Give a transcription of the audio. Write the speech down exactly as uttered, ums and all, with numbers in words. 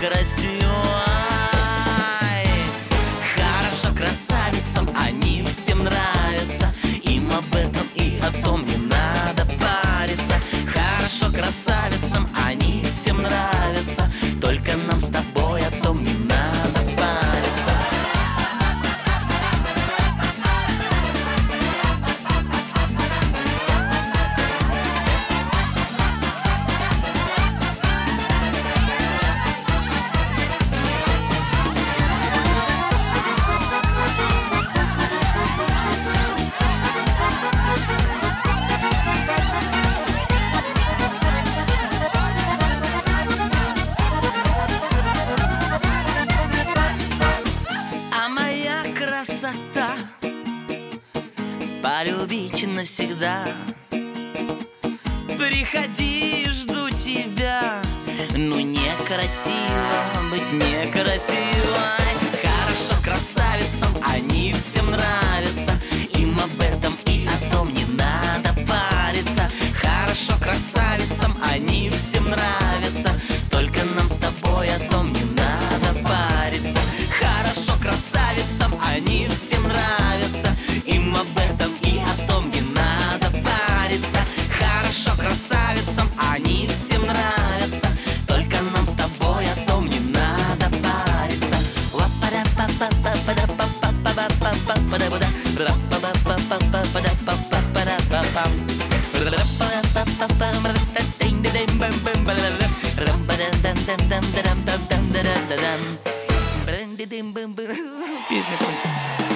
красивой. Хорошо красавицам, они всем нравятся. Им об этом и о том не надо париться. Хорошо красавицам, они всем нравятся. Только нам с тобой о том не надо париться. Красота полюбить навсегда. Приходи, жду тебя. Ну некрасиво быть некрасивой. Хорошо красавицам, они всем нравятся. Им об этом и о том не надо париться. Хорошо красавицам, они всем нравятся. Только нам с тобой о том не надо париться. Хорошо красавицам, они всем нравятся. Им об этом и о том не надо париться. Хорошо красавицам, они всем нравятся. Только нам с тобой о том не надо париться. Песня кончилась.